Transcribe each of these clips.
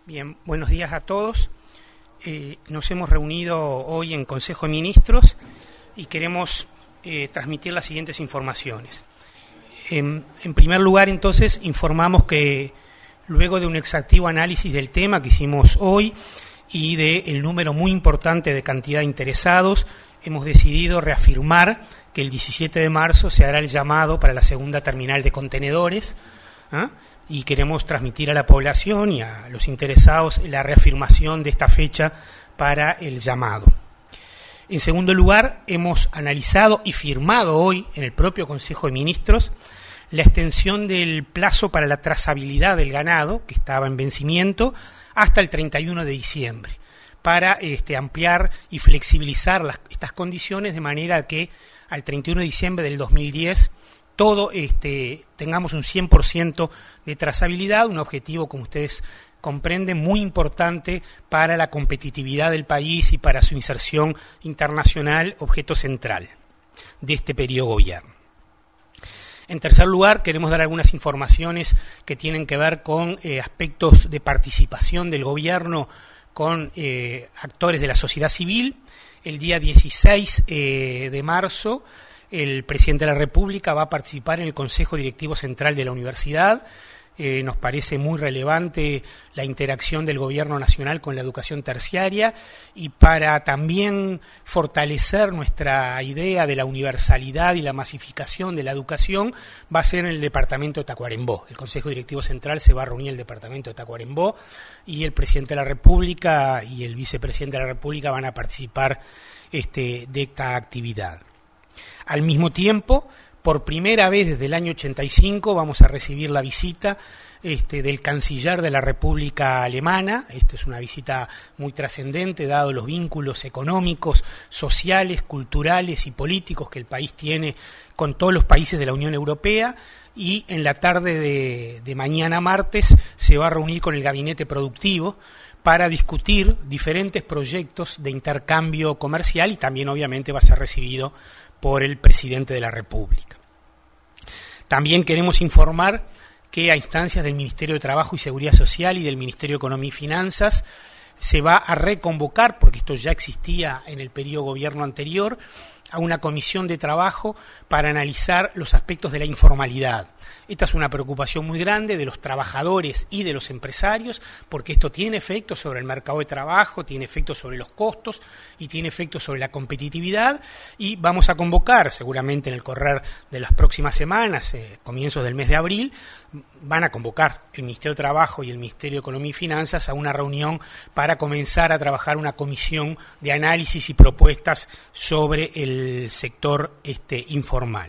Bien, buenos días a todos. Nos hemos reunido hoy en Consejo de Ministros y queremos transmitir las siguientes informaciones. En primer lugar, entonces, informamos que luego de un exhaustivo análisis del tema que hicimos hoy y del número muy importante de cantidad de interesados, hemos decidido reafirmar que el 17 de marzo se hará el llamado para la segunda terminal de contenedores, y queremos transmitir a la población y a los interesados la reafirmación de esta fecha para el llamado. En segundo lugar, hemos analizado y firmado hoy en el propio Consejo de Ministros la extensión del plazo para la trazabilidad del ganado, que estaba en vencimiento, hasta el 31 de diciembre, para ampliar y flexibilizar estas condiciones de manera que al 31 de diciembre del 2010 tengamos un 100% de trazabilidad, un objetivo, como ustedes comprenden, muy importante para la competitividad del país y para su inserción internacional, objeto central de este periodo de gobierno. En tercer lugar, queremos dar algunas informaciones que tienen que ver con aspectos de participación del gobierno con actores de la sociedad civil. El día 16 de marzo, el presidente de la República va a participar en el Consejo Directivo Central de la Universidad. Nos parece muy relevante la interacción del Gobierno Nacional con la educación terciaria, y para también fortalecer nuestra idea de la universalidad y la masificación de la educación, va a ser en el departamento de Tacuarembó. El Consejo Directivo Central se va a reunir en el departamento de Tacuarembó y el presidente de la República y el vicepresidente de la República van a participar de esta actividad. Al mismo tiempo, por primera vez desde el año 85 vamos a recibir la visita del canciller de la República Alemana. Esta es una visita muy trascendente, dado los vínculos económicos, sociales, culturales y políticos que el país tiene con todos los países de la Unión Europea. Y en la tarde de mañana martes se va a reunir con el gabinete productivo para discutir diferentes proyectos de intercambio comercial, y también obviamente va a ser recibido por el presidente de la República. También queremos informar que a instancias del Ministerio de Trabajo y Seguridad Social y del Ministerio de Economía y Finanzas se va a reconvocar, porque esto ya existía en el periodo gobierno anterior, a una comisión de trabajo para analizar los aspectos de la informalidad. Esta es una preocupación muy grande de los trabajadores y de los empresarios, porque esto tiene efectos sobre el mercado de trabajo, tiene efectos sobre los costos y tiene efectos sobre la competitividad, y vamos a convocar, seguramente en el correr de las próximas semanas, comienzos del mes de abril, van a convocar el Ministerio de Trabajo y el Ministerio de Economía y Finanzas a una reunión para comenzar a trabajar una comisión de análisis y propuestas sobre el sector informal.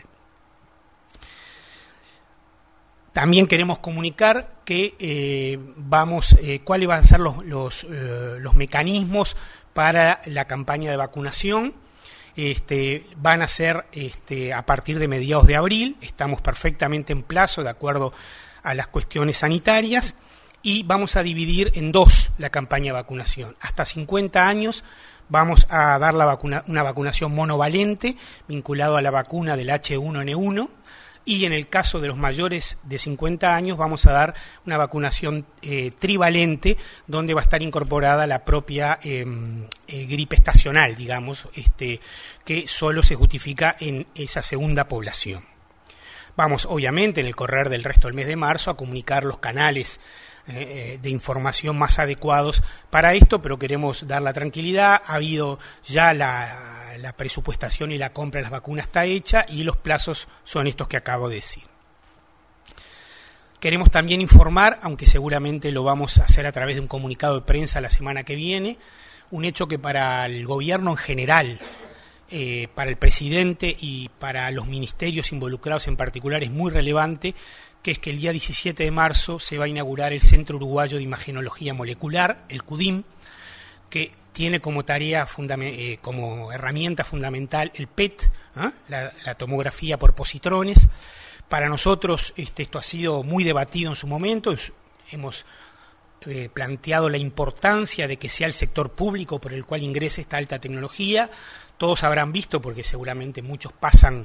También queremos comunicar que cuáles van a ser los mecanismos para la campaña de vacunación. Van a ser a partir de mediados de abril. Estamos perfectamente en plazo de acuerdo a las cuestiones sanitarias, y vamos a dividir en dos la campaña de vacunación. Hasta 50 años vamos a dar una vacunación monovalente vinculado a la vacuna del H1N1. Y en el caso de los mayores de 50 años vamos a dar una vacunación trivalente, donde va a estar incorporada la propia gripe estacional, digamos, que solo se justifica en esa segunda población. Vamos, obviamente, en el correr del resto del mes de marzo a comunicar los canales de información más adecuados para esto, pero queremos dar la tranquilidad. Ha habido ya la presupuestación y la compra de las vacunas está hecha, y los plazos son estos que acabo de decir. Queremos también informar, aunque seguramente lo vamos a hacer a través de un comunicado de prensa la semana que viene, un hecho que para el gobierno en general, para el presidente y para los ministerios involucrados en particular es muy relevante, que es que el día 17 de marzo se va a inaugurar el Centro Uruguayo de Imagenología Molecular, el CUDIM, que tiene como tarea, como herramienta fundamental el PET, la tomografía por positrones. Para nosotros esto ha sido muy debatido en su momento. Hemos planteado la importancia de que sea el sector público por el cual ingrese esta alta tecnología. Todos habrán visto, porque seguramente muchos pasan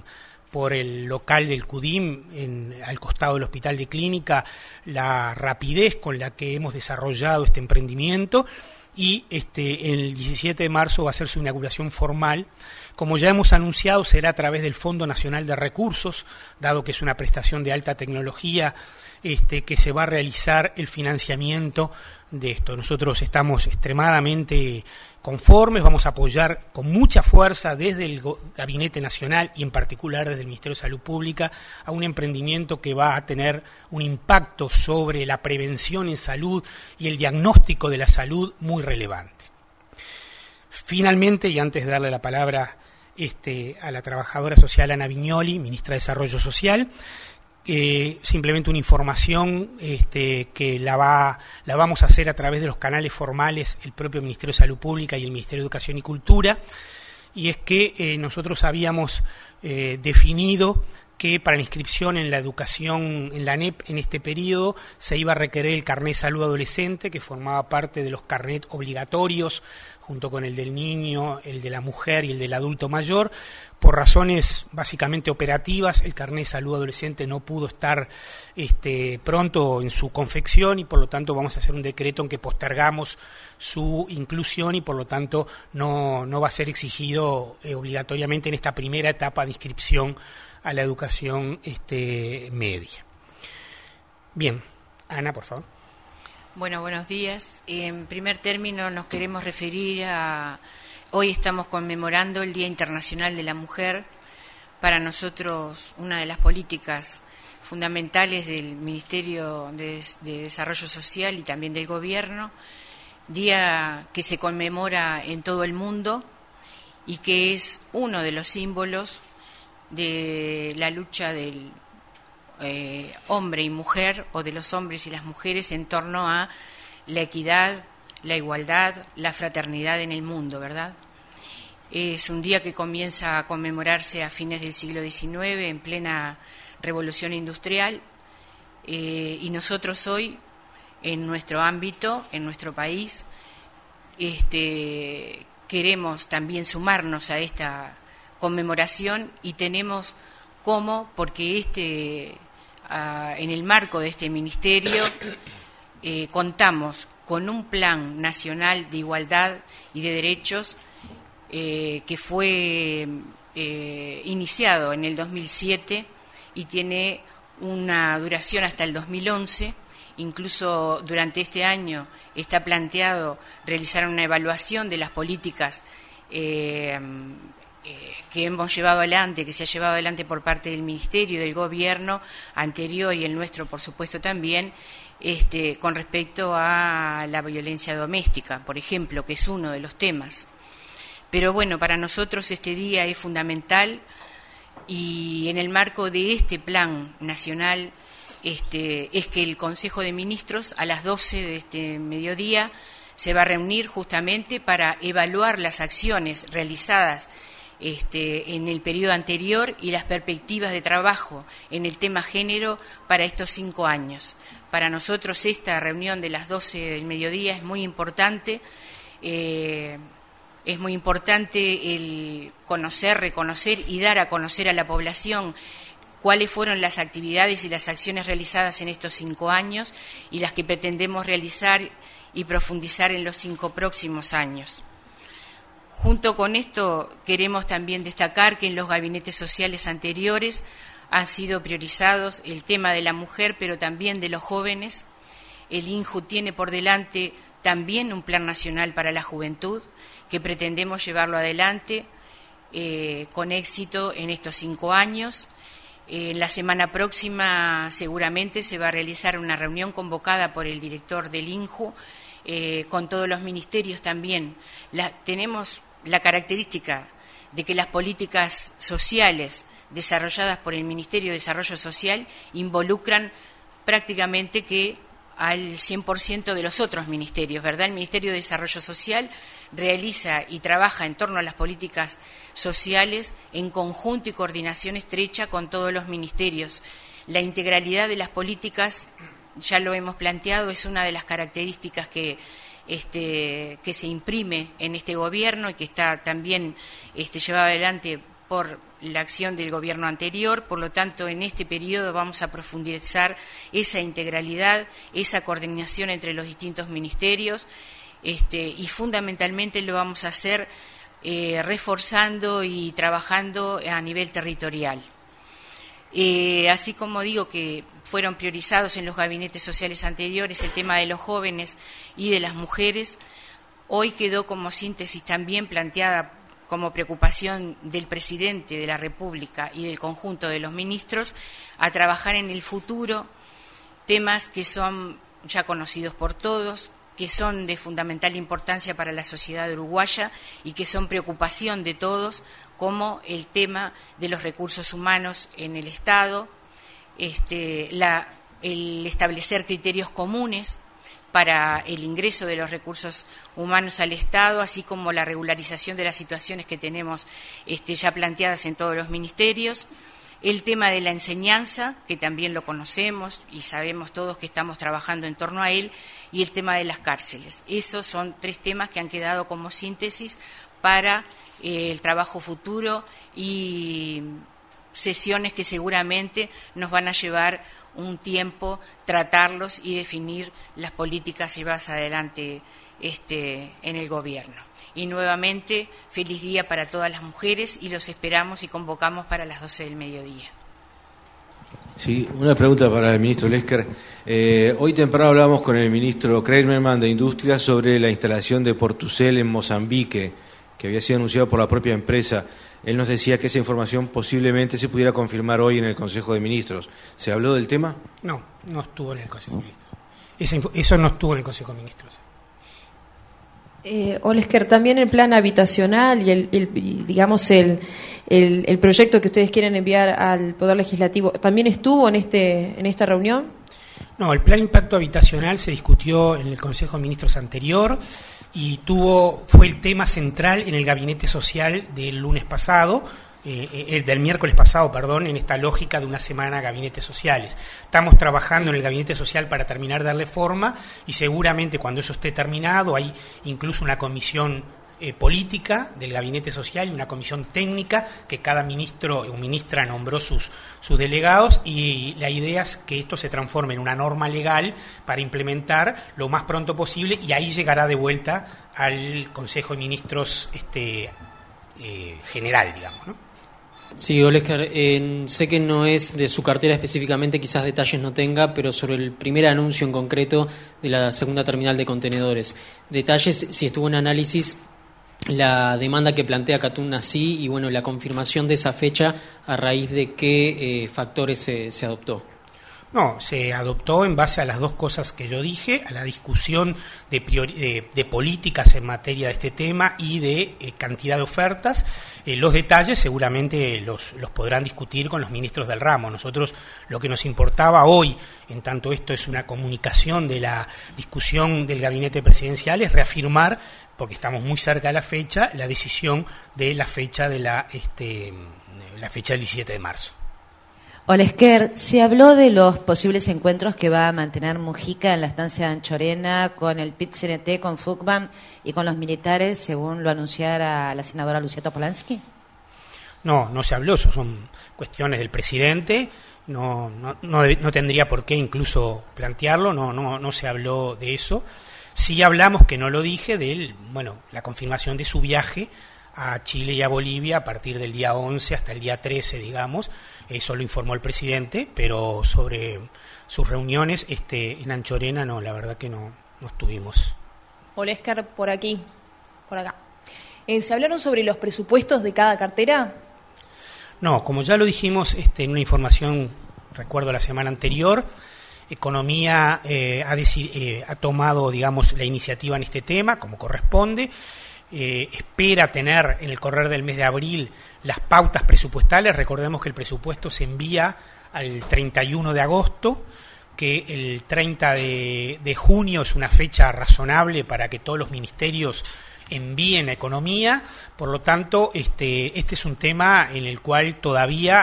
por el local del CUDIM, al costado del Hospital de Clínica, la rapidez con la que hemos desarrollado este emprendimiento, y el 17 de marzo va a ser su inauguración formal. Como ya hemos anunciado, será a través del Fondo Nacional de Recursos, dado que es una prestación de alta tecnología, que se va a realizar el financiamiento de esto. Nosotros estamos extremadamente conformes, vamos a apoyar con mucha fuerza desde el Gabinete Nacional y en particular desde el Ministerio de Salud Pública a un emprendimiento que va a tener un impacto sobre la prevención en salud y el diagnóstico de la salud muy relevante. Finalmente, y antes de darle la palabra a la trabajadora social Ana Viñoli, ministra de Desarrollo Social, simplemente una información que la vamos a hacer a través de los canales formales, el propio Ministerio de Salud Pública y el Ministerio de Educación y Cultura, y es que nosotros habíamos definido que para la inscripción en la educación en la ANEP en este periodo se iba a requerir el carnet de salud adolescente, que formaba parte de los carnets obligatorios, junto con el del niño, el de la mujer y el del adulto mayor. Por razones básicamente operativas, el carnet de salud adolescente no pudo estar pronto en su confección y por lo tanto vamos a hacer un decreto en que postergamos su inclusión y por lo tanto no va a ser exigido obligatoriamente en esta primera etapa de inscripción a la educación media. Bien, Ana, por favor. Bueno, buenos días. En primer término nos queremos referir a... Hoy estamos conmemorando el Día Internacional de la Mujer. Para nosotros, una de las políticas fundamentales del Ministerio de Desarrollo Social y también del Gobierno, día que se conmemora en todo el mundo y que es uno de los símbolos de la lucha del hombre y mujer, o de los hombres y las mujeres, en torno a la equidad, la igualdad, la fraternidad en el mundo, ¿verdad? Es un día que comienza a conmemorarse a fines del siglo XIX, en plena revolución industrial, y nosotros hoy, en nuestro ámbito, en nuestro país, queremos también sumarnos a esta conmemoración y tenemos cómo, porque en el marco de este ministerio contamos con un plan nacional de igualdad y de derechos que fue iniciado en el 2007 y tiene una duración hasta el 2011. Incluso durante este año está planteado realizar una evaluación de las políticas que hemos llevado adelante, que se ha llevado adelante por parte del Ministerio, del Gobierno anterior y el nuestro, por supuesto, también, con respecto a la violencia doméstica, por ejemplo, que es uno de los temas. Pero bueno, para nosotros este día es fundamental y en el marco de este plan nacional es que el Consejo de Ministros a las 12 de este mediodía se va a reunir justamente para evaluar las acciones realizadas en el periodo anterior y las perspectivas de trabajo en el tema género para estos 5 años. Para nosotros esta reunión de las 12 del mediodía es muy importante. Es muy importante el conocer, reconocer y dar a conocer a la población cuáles fueron las actividades y las acciones realizadas en estos 5 años y las que pretendemos realizar y profundizar en los 5 próximos años. Junto con esto, queremos también destacar que en los gabinetes sociales anteriores han sido priorizados el tema de la mujer, pero también de los jóvenes. El INJU tiene por delante también un plan nacional para la juventud, que pretendemos llevarlo adelante con éxito en estos 5 años. La semana próxima seguramente se va a realizar una reunión convocada por el director del INJU con todos los ministerios también. Tenemos la característica de que las políticas sociales desarrolladas por el Ministerio de Desarrollo Social involucran prácticamente que al 100% de los otros ministerios, ¿verdad? El Ministerio de Desarrollo Social realiza y trabaja en torno a las políticas sociales en conjunto y coordinación estrecha con todos los ministerios. La integralidad de las políticas, ya lo hemos planteado, es una de las características que se imprime en este gobierno y que está también llevado adelante por la acción del gobierno anterior, por lo tanto, en este periodo vamos a profundizar esa integralidad, esa coordinación entre los distintos ministerios, y fundamentalmente lo vamos a hacer reforzando y trabajando a nivel territorial. Así como digo que fueron priorizados en los gabinetes sociales anteriores el tema de los jóvenes y de las mujeres, hoy quedó como síntesis también planteada como preocupación del presidente de la República y del conjunto de los ministros a trabajar en el futuro temas que son ya conocidos por todos, que son de fundamental importancia para la sociedad uruguaya y que son preocupación de todos, como el tema de los recursos humanos en el Estado, el establecer criterios comunes para el ingreso de los recursos humanos al Estado, así como la regularización de las situaciones que tenemos ya planteadas en todos los ministerios, el tema de la enseñanza, que también lo conocemos y sabemos todos que estamos trabajando en torno a él, y el tema de las cárceles. Esos son 3 temas que han quedado como síntesis para el trabajo futuro y sesiones que seguramente nos van a llevar un tiempo tratarlos y definir las políticas llevadas adelante en el gobierno. Y nuevamente, feliz día para todas las mujeres y los esperamos y convocamos para las 12 del mediodía. Sí, una pregunta para el ministro Lesker. Hoy temprano hablamos con el ministro Kramerman de Industria sobre la instalación de Portucel en Mozambique, que había sido anunciado por la propia empresa. Él nos decía que esa información posiblemente se pudiera confirmar hoy en el Consejo de Ministros. ¿Se habló del tema? No, no estuvo en el Consejo de Ministros. Eso no estuvo en el Consejo de Ministros. Olesker, también el plan habitacional y el proyecto que ustedes quieren enviar al Poder Legislativo, ¿también estuvo en esta reunión? No, el plan impacto habitacional se discutió en el Consejo de Ministros anterior y fue el tema central en el gabinete social del lunes pasado, del miércoles pasado, en esta lógica de una semana de gabinetes sociales. Estamos trabajando en el gabinete social para terminar de darle forma y seguramente cuando eso esté terminado hay incluso una comisión política del gabinete social y una comisión técnica que cada ministro o ministra nombró sus delegados, y la idea es que esto se transforme en una norma legal para implementar lo más pronto posible, y ahí llegará de vuelta al Consejo de Ministros general, digamos, ¿no? Sí, Olesker, sé que no es de su cartera específicamente, quizás detalles no tenga, pero sobre el primer anuncio en concreto de la segunda terminal de contenedores. Detalles, si estuvo en análisis la demanda que plantea Katun Nasi y la confirmación de esa fecha a raíz de qué factores se adoptó. No, se adoptó en base a las 2 cosas que yo dije, a la discusión de políticas en materia de este tema y de cantidad de ofertas. Los detalles seguramente los podrán discutir con los ministros del ramo. Nosotros lo que nos importaba hoy, en tanto esto es una comunicación de la discusión del gabinete presidencial, es reafirmar, porque estamos muy cerca de la fecha, la decisión de la fecha de la fecha del 17 de marzo. Olesker, se habló de los posibles encuentros que va a mantener Mujica en la estancia de Anchorena con el PIT-CNT, con FUCBAM y con los militares, según lo anunciara la senadora Lucía Topolansky. No se habló, eso son cuestiones del presidente, no tendría por qué incluso plantearlo, no se habló de eso. Sí hablamos, que no lo dije, de la confirmación de su viaje a Chile y a Bolivia a partir del día 11 hasta el día 13, digamos. Eso lo informó el presidente, pero sobre sus reuniones en Anchorena no, la verdad que no estuvimos. Olesker, por acá. ¿Se hablaron sobre los presupuestos de cada cartera? No, como ya lo dijimos en una información, recuerdo la semana anterior, Economía ha tomado, digamos, la iniciativa en este tema, como corresponde. Espera tener en el correr del mes de abril las pautas presupuestales. Recordemos que el presupuesto se envía al 31 de agosto, que el 30 de junio es una fecha razonable para que todos los ministerios envíen a Economía. Por lo tanto, este es un tema en el cual todavía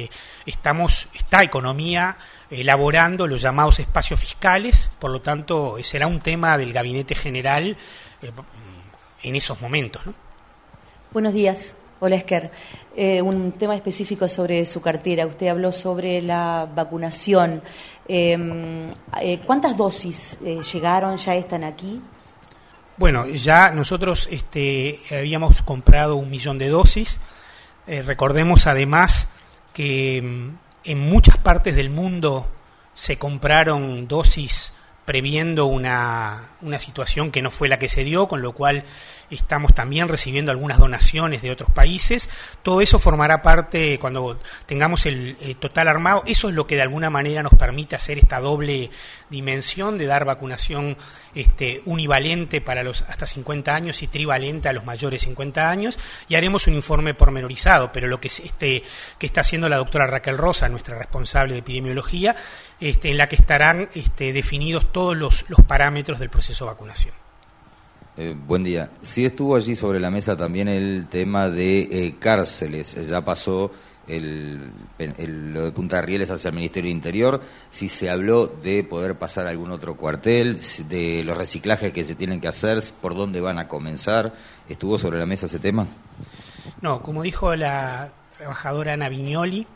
está Economía elaborando los llamados espacios fiscales. Por lo tanto, será un tema del Gabinete General en esos momentos, ¿no? Buenos días. Hola, Esker. Un tema específico sobre su cartera. Usted habló sobre la vacunación. ¿Cuántas dosis llegaron? ¿Ya están aquí? Bueno, ya nosotros habíamos comprado 1 millón de dosis. Recordemos además que en muchas partes del mundo se compraron dosis previendo una situación que no fue la que se dio, con lo cual estamos también recibiendo algunas donaciones de otros países. Todo eso formará parte, cuando tengamos el total armado, eso es lo que de alguna manera nos permite hacer esta doble dimensión de dar vacunación univalente para los hasta 50 años y trivalente a los mayores 50 años, y haremos un informe pormenorizado, pero lo que está haciendo la doctora Raquel Rosa, nuestra responsable de epidemiología, en la que estarán definidos todos los parámetros del proceso de vacunación. Buen día. Sí estuvo allí sobre la mesa también el tema de cárceles. Ya pasó lo de Punta Rieles hacia el Ministerio del Interior. Si se habló de poder pasar a algún otro cuartel, de los reciclajes que se tienen que hacer, por dónde van a comenzar. ¿Estuvo sobre la mesa ese tema? No, como dijo la trabajadora Ana Viñoli,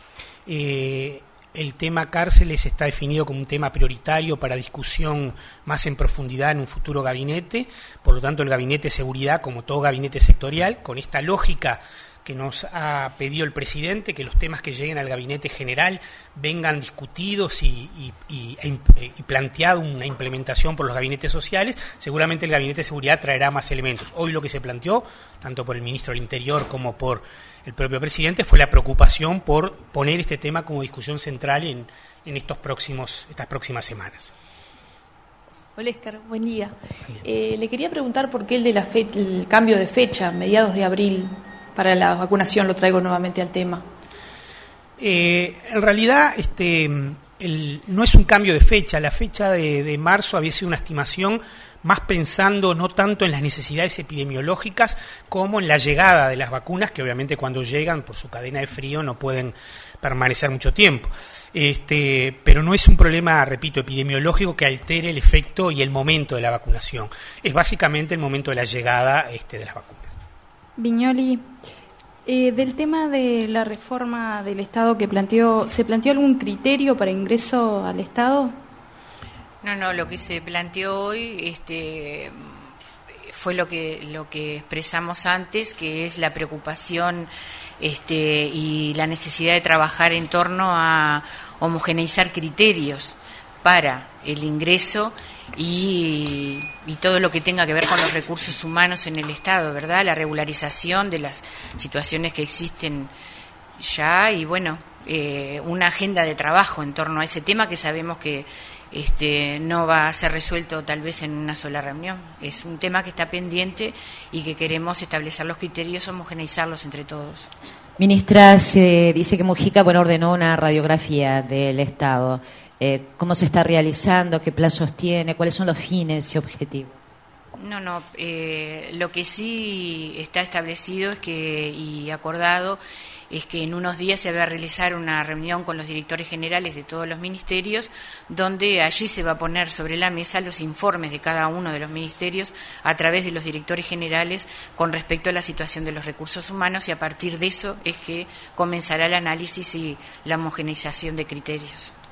el tema cárceles está definido como un tema prioritario para discusión más en profundidad en un futuro gabinete. Por lo tanto, el gabinete de seguridad, como todo gabinete sectorial, con esta lógica que nos ha pedido el presidente, que los temas que lleguen al gabinete general vengan discutidos y planteado una implementación por los gabinetes sociales. Seguramente el gabinete de seguridad traerá más elementos. Hoy lo que se planteó, tanto por el ministro del Interior como por el propio presidente, fue la preocupación por poner este tema como discusión central en estas próximas semanas. Hola, Esker, buen día. Le quería preguntar por qué el cambio de fecha, mediados de abril, para la vacunación. Lo traigo nuevamente al tema. En realidad no es un cambio de fecha. La fecha de marzo había sido una estimación más pensando no tanto en las necesidades epidemiológicas como en la llegada de las vacunas, que obviamente cuando llegan por su cadena de frío no pueden permanecer mucho tiempo. Pero no es un problema, repito, epidemiológico que altere el efecto y el momento de la vacunación. Es básicamente el momento de la llegada de las vacunas. Viñoli, del tema de la reforma del Estado que ¿se planteó algún criterio para ingreso al Estado? No, lo que se planteó hoy fue lo que expresamos antes, que es la preocupación y la necesidad de trabajar en torno a homogeneizar criterios para el ingreso y todo lo que tenga que ver con los recursos humanos en el Estado, ¿verdad? La regularización de las situaciones que existen ya y, bueno, una agenda de trabajo en torno a ese tema que sabemos que no va a ser resuelto tal vez en una sola reunión. Es un tema que está pendiente y que queremos establecer los criterios, homogeneizarlos entre todos. Ministra, se dice que Mujica ordenó una radiografía del Estado. ¿Cómo se está realizando? ¿Qué plazos tiene? ¿Cuáles son los fines y objetivos? No, lo que sí está establecido y acordado es que en unos días se va a realizar una reunión con los directores generales de todos los ministerios, donde allí se va a poner sobre la mesa los informes de cada uno de los ministerios a través de los directores generales con respecto a la situación de los recursos humanos, y a partir de eso es que comenzará el análisis y la homogeneización de criterios.